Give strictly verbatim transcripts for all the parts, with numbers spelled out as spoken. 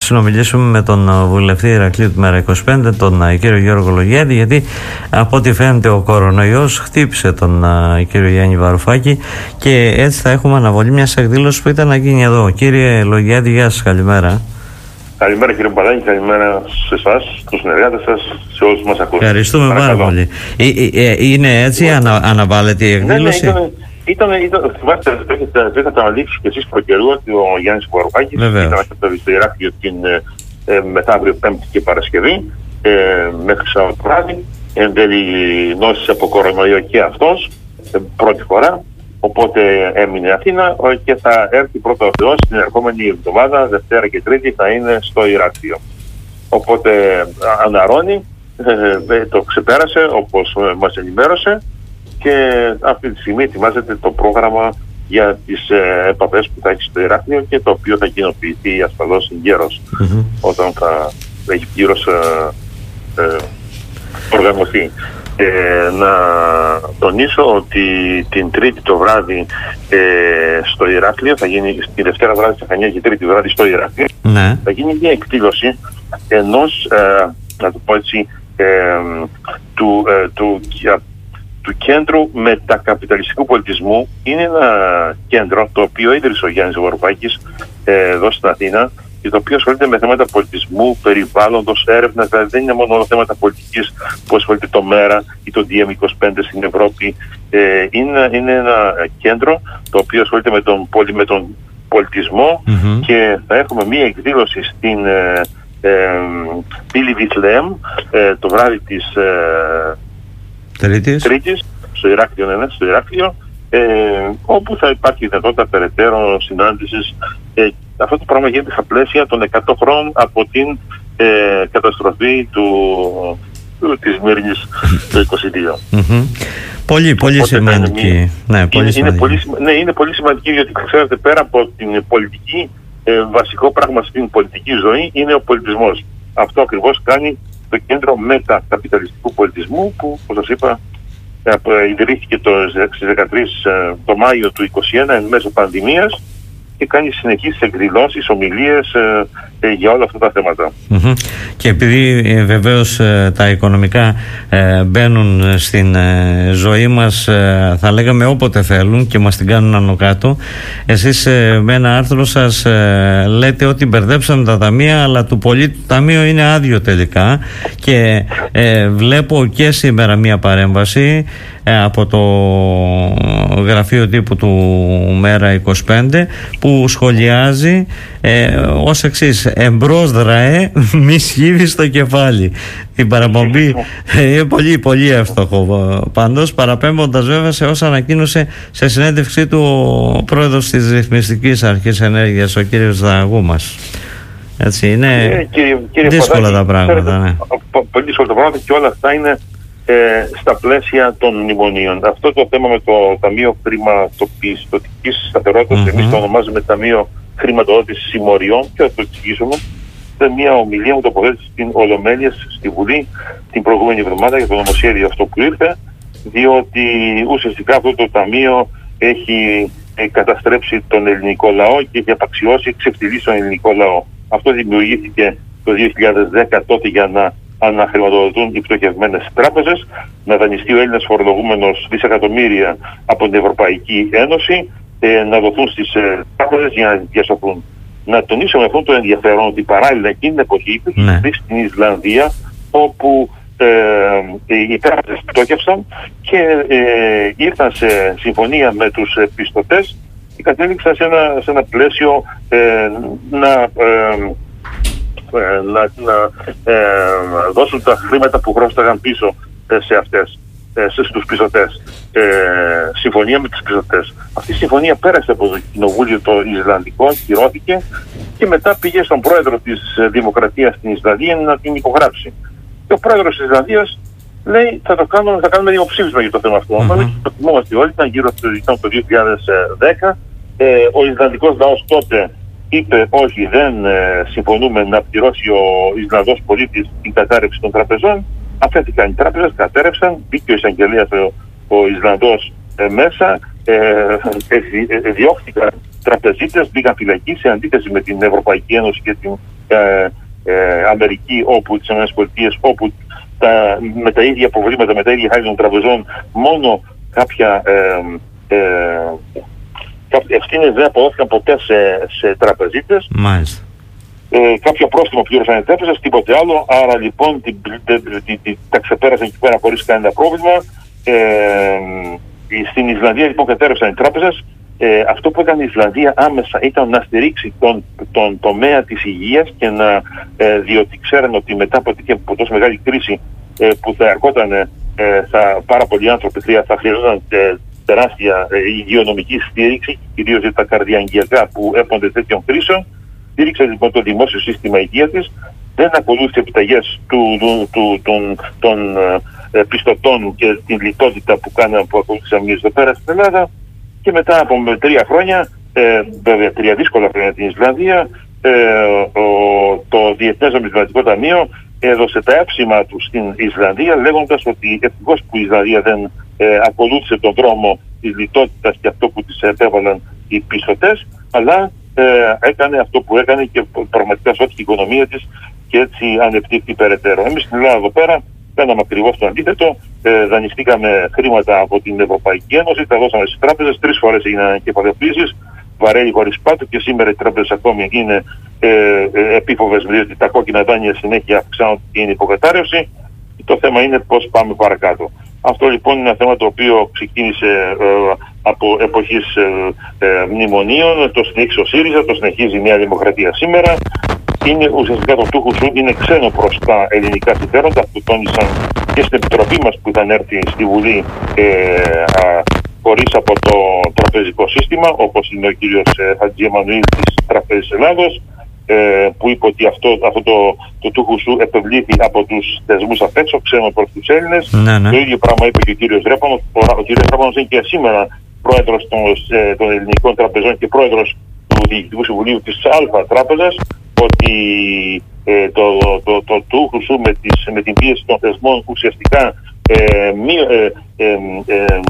συνομιλήσουμε με τον βουλευτή Ηρακλείου του Μέρα είκοσι πέντε, τον κύριο Γιώργο Λογιάδη, γιατί από ό,τι φαίνεται ο κορονοϊός χτύπησε τον κύριο Γιάννη Βαρουφάκη και έτσι θα έχουμε αναβολή μιας εκδήλωσης που ήταν να γίνει εδώ. Κύριε Λογιάδη, γεια σας, καλημέρα. Καλημέρα κύριε Μπαλάκη, καλημέρα σε εσάς, στους συνεργάτες σας, σε όλους που μας ακούν. Ευχαριστούμε πάρα πολύ. Ε, ε, είναι έτσι, ανα, αναβάλλεται η εκδήλωση? Ναι, ναι, ήταν, ήταν, ήταν, θυμάστε, το είχατε αναλύσει και εσείς προκαιρού ότι ο Γιάννης Βαρουφάκης ήταν στο Ηράκλειο την ε, μεθαύριο Πέμπτη και Παρασκευή ε, μέχρι Σάββατο βράδυ. Εν τέλει νόσησε από κορονοϊό και αυτός ε, πρώτη φορά. Οπότε έμεινε Αθήνα και θα έρθει πρώτα ο Θεός την ερχόμενη εβδομάδα, Δευτέρα και Τρίτη θα είναι στο Ηράκλειο. Οπότε αναρώνει, ε, το ξεπέρασε όπως μας ενημέρωσε και αυτή τη στιγμή ετοιμάζεται το πρόγραμμα για τις ε, επαφές που θα έχει στο Ηράκλειο και το οποίο θα κοινοποιηθεί ασφαλώς εγκαίρως mm-hmm. όταν θα έχει πλήρως ε, ε, οργανωθεί. Ε, να τονίσω ότι την Τρίτη το βράδυ ε, στο Ηράκλειο θα γίνει, τη Δευτέρα βράδυ στα Χανιά και Τρίτη βράδυ στο Ηράκλειο ναι. θα γίνει μια εκδήλωση ενός, ε, να το πω έτσι, ε, του, ε, του, του, του κέντρου μετακαπιταλιστικού πολιτισμού. Είναι ένα κέντρο το οποίο ίδρυσε ο Γιάννης Βαρουφάκης ε, εδώ στην Αθήνα και το οποίο ασχολείται με θέματα πολιτισμού, περιβάλλοντος, έρευνας, δηλαδή δεν είναι μόνο θέματα πολιτικής που ασχολείται το ΜΕΡΑ ή το ντι εμ είκοσι πέντε στην Ευρώπη. Ε, είναι, είναι ένα κέντρο το οποίο ασχολείται με τον, με τον πολιτισμό mm-hmm. και θα έχουμε μία εκδήλωση στην ε, ε, πύλη Βιθλεέμ ε, το βράδυ της ε, Τρίτης. Τρίτης στο Ηράκλειο, ναι, στο Ηράκλειο ε, όπου θα υπάρχει δυνατότητα περαιτέρω συνάντησης. Ε, αυτό το πράγμα γίνεται στα πλαίσια των εκατό χρόνων από την ε, καταστροφή του, του, της Μύρνης το είκοσι δύο. Mm-hmm. Πολύ, πολύ σημαντική. Ναι, πολύ είναι, σημαντική. Είναι πολύ, ναι, είναι πολύ σημαντική γιατί ξέρετε πέρα από την πολιτική, ε, βασικό πράγμα στην πολιτική ζωή είναι ο πολιτισμός. Αυτό ακριβώς κάνει το κέντρο μετακαπιταλιστικού πολιτισμού που, όπως σας είπα, ιδρύθηκε το, στις δεκατρείς το Μάιο του είκοσι ένα εν μέσω πανδημίας και κάνει συνεχείς εκδηλώσεις, ομιλίες ε, ε, για όλα αυτά τα θέματα. Mm-hmm. Και επειδή ε, βεβαίως ε, τα οικονομικά ε, μπαίνουν στην ε, ζωή μας, ε, θα λέγαμε όποτε θέλουν και μας την κάνουν άνω κάτω, εσείς ε, με ένα άρθρο σας ε, λέτε ότι μπερδέψαν τα ταμεία, αλλά του πολίτη το ταμείο είναι άδειο τελικά και ε, βλέπω και σήμερα μία παρέμβαση από το γραφείο τύπου του Μέρα είκοσι πέντε που σχολιάζει ε, ως εξής: εμπρός δραέ, μη σχίβει στο κεφάλι. Η παραπομπή είναι πολύ πολύ εύστοχο πάντως, παραπέμποντας βέβαια σε όσα ανακοίνωσε σε συνέντευξή του ο πρόεδρος της Ρυθμιστικής Αρχής Ενέργειας, ο κύριος Ζαγού μας. Έτσι είναι ε, κύριε, κύριε δύσκολα Παδάκη, τα πράγματα. Ναι. Πολύ δύσκολα τα πράγματα και όλα αυτά είναι Ε, στα πλαίσια των μνημονίων. Αυτό το θέμα με το Ταμείο Χρηματοπιστωτικής Σταθερότητας, mm-hmm. εμείς το ονομάζουμε Ταμείο Χρηματοδότησης Συμμοριών και θα το εξηγήσουμε. Είναι μια ομιλία μου τοποθέτηση στην Ολομέλεια στη Βουλή την προηγούμενη εβδομάδα για το νομοσχέδιο αυτό που ήρθε, διότι ουσιαστικά αυτό το Ταμείο έχει ε, καταστρέψει τον ελληνικό λαό και έχει απαξιώσει, ξεφτυλίσει τον ελληνικό λαό. Αυτό δημιουργήθηκε το δύο χιλιάδες δέκα τότε για να αναχρηματοδοτούν οι πτωχευμένες τράπεζες, να δανειστεί ο Έλληνας φορολογούμενος δισεκατομμύρια από την Ευρωπαϊκή Ένωση, ε, να δοθούν στις ε, τράπεζες για να διασωθούν. Να τονίσουμε αυτό το ενδιαφέρον ότι παράλληλα εκείνη την εποχή υπήρχε ναι. στην Ισλανδία όπου ε, οι τράπεζες πτώχευσαν και ε, ήρθαν σε συμφωνία με τους ε, πιστωτές και κατέληξαν σε ένα, σε ένα πλαίσιο ε, να ε, να, να ε, δώσουν τα χρήματα που χρώσταγαν πίσω ε, σε αυτές, ε, σε, στους πιστωτές. Ε, συμφωνία με τους πιστωτές. Αυτή η συμφωνία πέρασε από το κοινοβούλιο το Ισλανδικό, κυρώθηκε και μετά πήγε στον πρόεδρο της Δημοκρατίας στην Ισλανδία να την υπογράψει. Και ο πρόεδρος της Ισλανδίας λέει θα το κάνουμε, θα κάνουμε δημοψήφισμα για το θέμα αυτό. Mm-hmm. Το θυμόμαστε όλοι, ήταν γύρω στο δύο χιλιάδες δέκα. Ε, ο Ισλανδικός λαός τότε είπε όχι, δεν ε, συμφωνούμε να πληρώσει ο Ισλανδός πολίτης την κατάρρευση των τραπεζών. Αφέθηκαν οι τράπεζες, κατέρευσαν, μπήκε ο εισαγγελέας ο, ο Ισλανδός ε, μέσα, ε, ε, ε, διώχθηκαν τραπεζίτες, μπήκαν φυλακοί σε αντίθεση με την Ευρωπαϊκή Ένωση και την ε, ε, Αμερική, όπου τις ΗΠΑ, όπου τα, με τα ίδια προβλήματα, με τα ίδια χάρη των τραπεζών, μόνο κάποια ε, ε, ευθύνες δεν αποδόθηκαν ποτέ σε, σε τραπεζίτες. Μάλιστα. Ε, κάποιο πρόστιμο πλήρωσαν οι τράπεζες, τίποτε άλλο. Άρα λοιπόν την, την, την, την, τα ξεπέρασαν εκεί πέρα χωρίς κανένα πρόβλημα. Ε, στην Ισλανδία λοιπόν κατέρευσαν οι τράπεζες. Ε, αυτό που έκανε η Ισλανδία άμεσα ήταν να στηρίξει τον, τον τομέα της υγείας και να, ε, διότι ξέραν ότι μετά από τέτοια τόσο μεγάλη κρίση ε, που θα ερχόταν ε, θα, πάρα πολλοί άνθρωποι θα χρειαζόταν ε, τεράστια ε, υγειονομική στήριξη, κυρίως για τα καρδιαγγειακά που έπονται τέτοιων κρίσεων. Στήριξε λοιπόν το δημόσιο σύστημα υγείας της, δεν ακολούθησε επιταγές του, του, του, των, των ε, πιστωτών και την λιτότητα που, κάναμε, που ακολούθησαμε εμείς εδώ πέρα στην Ελλάδα. Και μετά από τρία χρόνια, ε, βέβαια τρία δύσκολα χρόνια την Ισλανδία, ε, ο, το Διεθνές Νομισματικό Ταμείο έδωσε τα έψημα του στην Ισλανδία, λέγοντας ότι ευτυχώς που η Ισλανδία δεν ε, ακολούθησε τον δρόμο της λιτότητας και αυτό που της επέβαλαν οι πιστωτές, αλλά ε, έκανε αυτό που έκανε και πραγματικά σώθηκε η οικονομία της και έτσι ανεπτύχθη περαιτέρω. Εμείς στην Ελλάδα εδώ πέρα κάναμε ακριβώς το αντίθετο. Ε, δανειστήκαμε χρήματα από την Ευρωπαϊκή Ένωση, τα δώσαμε στις τράπεζες, τρεις φορές έγιναν κεφαλαιοποιήσεις, βαρέλι χωρίς πάτο και σήμερα οι τράπεζες ακόμη είναι ε, ε, επίφοβες, διότι τα κόκκινα δάνεια συνέχεια αυξάνονται και είναι υποκατάρρευση. Το θέμα είναι πώς πάμε παρακάτω. Αυτό λοιπόν είναι ένα θέμα το οποίο ξεκίνησε ε, από εποχής ε, ε, μνημονίων, το συνέχισε ο ΣΥΡΙΖΑ, το συνεχίζει η Νέα Δημοκρατία σήμερα. Είναι ουσιαστικά το τούχουσου είναι ξένο προς τα ελληνικά συμφέροντα, που τόνισαν και στην Επιτροπή μας που ήταν έρθει στη Βουλή ε, α, χωρίς από το τραπεζικό σύστημα, όπως είναι ο κύριος ε, Χατζη Εμμανουήλ της Τραπέζης Ελλάδος, ε, που είπε ότι αυτό, αυτό το, το τούχουσου επευλήθη από τους θεσμούς απ' έξω, ξένο προς τους Έλληνες. Ναι, ναι. Το ίδιο πράγμα είπε και ο κύριος Ρέπανος. Ο, ο κύριος Ρέπανος είναι και σήμερα πρόεδρος των, ε, των ελληνικών τραπεζών και πρόεδρος του Διοικητικού Συμβουλίου της Αλφα Τράπεζας, ότι ε, το, το, το, το τούχουσου με, με την πίεση των θεσμών ουσιαστικά ε, μη, ε, ε, ε,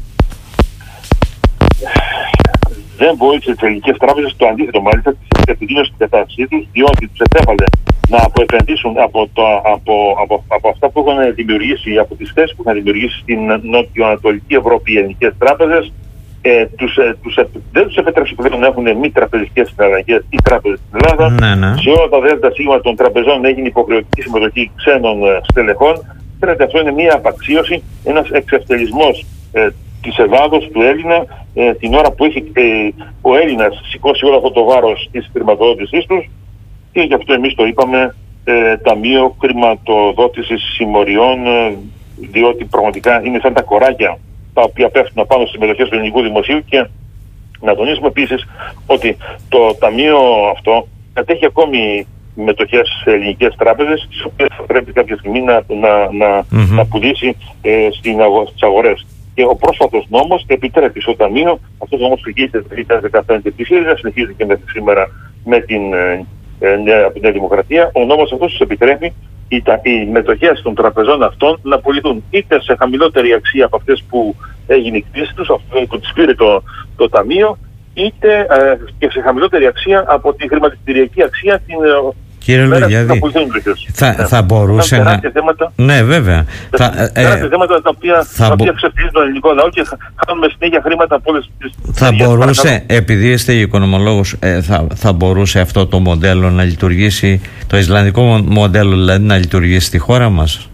δεν βοήθησε τις ελληνικές τράπεζες, το αντίθετο μάλιστα, τις επιδίνωσε την κατάστασή τους, διότι τους επέβαλε να αποεπενδύσουν από, το, από, από, από αυτά που έχουν δημιουργήσει, από τις θέσεις που είχαν δημιουργήσει στην νότιο-ανατολική Ευρώπη οι ελληνικές τράπεζες. Ε, τους, ε, τους, ε, δεν τους επέτρεψε πλέον να έχουν μη τραπεζικές συναλλαγές ή τράπεζες στην Ελλάδα. Ναι, ναι. Σε όλα τα δέλτα σίγμα των τραπεζών έγινε υποχρεωτική συμμετοχή ξένων ε, στελεχών. Ξέρετε, αυτό είναι μια απαξίωση, ένας εξευτελισμός ε, της Ελλάδος, του Έλληνα, ε, την ώρα που έχει ε, ο Έλληνας σηκώσει όλο αυτό το βάρος της χρηματοδότησής τους, και γι' αυτό εμείς το είπαμε ε, Ταμείο Χρηματοδότησης Συμμοριών, ε, διότι πραγματικά είναι σαν τα κοράκια τα οποία πέφτουν πάνω στις μετοχές του ελληνικού δημοσίου. Και να τονίσουμε επίσης ότι το ταμείο αυτό κατέχει ακόμη μετοχές σε ελληνικές τράπεζες, τις οποίες θα πρέπει κάποια στιγμή να, να, να, mm-hmm. να πουλήσει ε, στην αγο, στις αγορές. Και ο πρόσφατος νόμος επιτρέπει στο ταμείο, αυτός ο νόμος που γίνεται το δύο χιλιάδες δεκαπέντε επί ΣΥΡΙΖΑ, συνεχίζει και μέχρι σήμερα με την ε, ε, Νέα, Νέα Δημοκρατία, ο νόμος αυτός τους επιτρέπει οι, τα, οι μετοχές των τραπεζών αυτών να πουληθούν είτε σε χαμηλότερη αξία από αυτές που έγινε η κτήση τους, αυτό που τις πήρε το, το ταμείο, είτε ε, και σε χαμηλότερη αξία από τη χρηματιστηριακή αξία την Κύριε Λογιάδη, θα, θα, θα μπορούσε να... Θέματα, ναι, βέβαια. Θα, τεράστια θέματα τα οποία, θα... οποία ξεφτυλίζουν τον ελληνικό λαό και χάνουμε συνέχεια χρήματα από όλες τις... Θα μπορούσε, παρακαλώ. Επειδή είστε οικονομολόγος, ε, θα, θα μπορούσε αυτό το μοντέλο να λειτουργήσει, το ισλανδικό μοντέλο δηλαδή, να λειτουργήσει στη χώρα μας?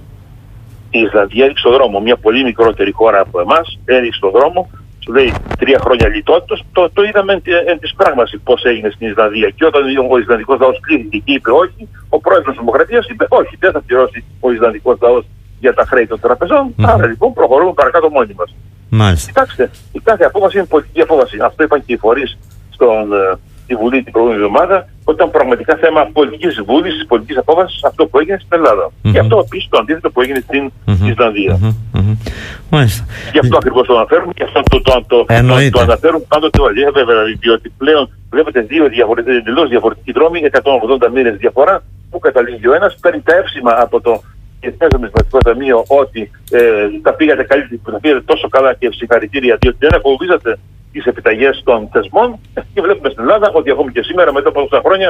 Η Ισλανδία έριξε στον δρόμο. Μια πολύ μικρότερη χώρα από εμάς έριξε στον δρόμο. Σου λέει τρία χρόνια λιτότητας. Το, το είδαμε εν, εν της πράγμαση πώς έγινε στην Ισλανδία. Και όταν ο Ισλανδικός λαός κλείθηκε και είπε όχι, ο πρόεδρος της Δημοκρατίας είπε όχι, δεν θα πληρώσει ο Ισλανδικός λαός για τα χρέη των τραπεζών. Mm-hmm. Άρα λοιπόν προχωρούμε παρακάτω μόνοι μας. Μάλιστα. Κοιτάξτε, η κάθε απόφαση είναι πολιτική απόφαση. Αυτό είπαν και οι φορείς στον, στη Βουλή την προηγούμενη εβδομάδα, όταν πραγματικά θέμα πολιτικής βούλησης, πολιτικής απόφασης, αυτό που έγινε στην Ελλάδα. Mm-hmm. Και αυτό επίσης το αντίθετο που έγινε στην mm-hmm. Ισλανδία. Mm-hmm. Mm-hmm. Μάλιστα. Γι' αυτό ακριβώς το αναφέρουμε και αυτό το, το, το, το, το αναφέρουν πάντοτε όλοι. Ε, βέβαια, διότι πλέον βλέπετε δύο εντελώς διαφορετικοί δρόμοι, εκατόν ογδόντα μοίρες διαφορά, που καταλήγει ο ένας, παίρνει τα εύσημα από το Διεθνές Νομισματικό Ταμείο ότι ε, τα πήγατε καλύτερα, τα πήγατε τόσο καλά και συγχαρητήρια, διότι δεν ακολουθήσατε τις επιταγές των θεσμών, και βλέπουμε στην Ελλάδα ότι ακόμη και σήμερα μετά από τόσα χρόνια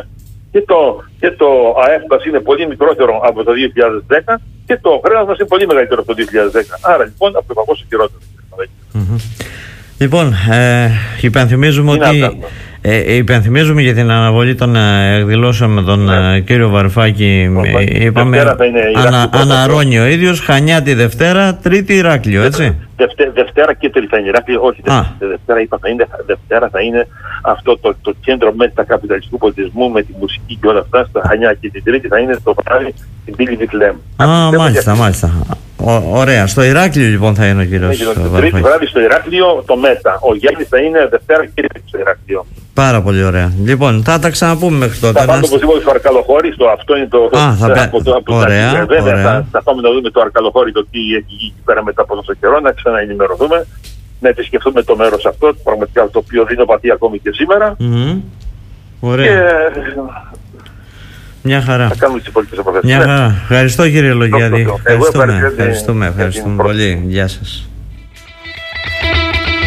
και το, και το ΑΕΠ μας είναι πολύ μικρότερο από το δύο χιλιάδες δέκα και το χρέος μας είναι πολύ μεγαλύτερο από το δύο χιλιάδες δέκα. Άρα λοιπόν από το παγκόσμιο χειρότερο. Mm-hmm. Λοιπόν, ε, υπενθυμίζουμε είναι ότι ε, υπενθυμίζουμε για την αναβολή των ε, εκδηλώσεων με τον ναι. ε, κύριο Βαρουφάκη. Ε, είπαμε ανα, αναρώνει ο ίδιος, Χανιά τη Δευτέρα, Τρίτη Ηράκλειο, έτσι. Δευτε, Δευτέρα και Τρίτη θα είναι Ηράκλειο, όχι Δευτέρα, Δευτέρα είπα θα είναι, Δευτέρα θα είναι αυτό το, το κέντρο μετακαπιταλιστικού πολιτισμού με τη μουσική και όλα αυτά στα Χανιά, και την Τρίτη θα είναι το βράδυ στην πύλη Βιθλέμ. Α, μάλιστα, μάλιστα. Ο, ωραία. Στο Ηράκλειο λοιπόν θα είναι ο κύριος Βαρουφάκης. Την Τρίτη βράδυ στο Ηράκλειο το ΜΕΤΑ. Ο Γιάννης θα είναι Δευτέρα και Τρίτη στο Ηράκλειο. Πάρα πολύ ωραία. Λοιπόν, θα τα ξαναπούμε μέχρι τότε. Θα πάμε οπωσδήποτε στο Αρκαλοχώρι, στο αυτό είναι το. Α, θα πέ... από το, από ωραία, τα... Βέβαια, ωραία. Θα, θα πάμε να δούμε το Αρκαλοχώρι, το τι έχει εκεί πέρα μετά από τόσο καιρό, να ξαναενημερωθούμε, να επισκεφθούμε το μέρος αυτό, πραγματικά το οποίο δεινοπαθεί ακόμη και σήμερα. Mm-hmm. Ωραία. Και... Μια χαρά. Θα κάνουμε τις υπόλοιπες αποφάσεις. Μια χαρά. Ευχαριστώ κύριε Λογιάδη. Ευχαριστούμε, ευχαριστούμε, ευχαριστούμε πολύ. Γεια σας.